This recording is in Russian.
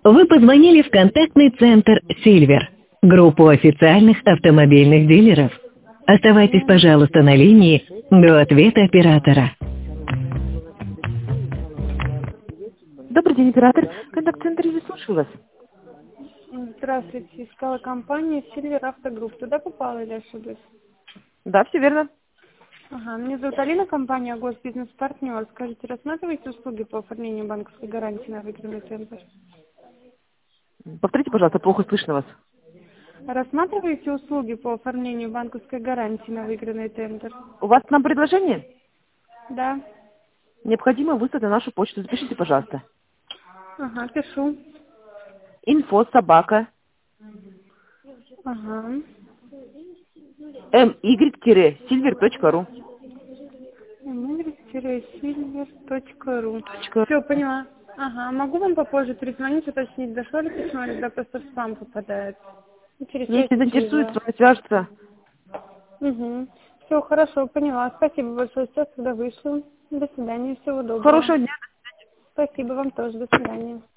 Вы позвонили в контактный центр «Сильвер», группу официальных автомобильных дилеров. Оставайтесь, пожалуйста, на линии до ответа оператора. Добрый день, оператор. Контакт-центр, я слушаю вас. Здравствуйте, искала компания Silver Автогрупп. Туда попала или ошиблась? Да, все верно. Ага, меня зовут Алина, компания Госбизнес-партнер. Скажите, рассматриваете услуги по оформлению банковской гарантии на выигранный тендер? Повторите, пожалуйста, плохо слышно вас. Рассматриваете услуги по оформлению банковской гарантии на выигранный тендер? У вас к нам предложение? Да. Необходимо выслать на нашу почту. Запишите, пожалуйста. Ага, пишу. Info@my-silver.ru Ага. silver.ru. Все, поняла. Ага, могу вам попозже перезвонить, уточнить, дошло ли письмо, или да, просто в спам попадает? Ну, через Если часик, через заинтересует, с два. вами свяжется. Угу. Все, хорошо, поняла. Спасибо большое. Сейчас тогда вышлю. До свидания, всего доброго. Хорошего дня. Спасибо вам тоже. До свидания.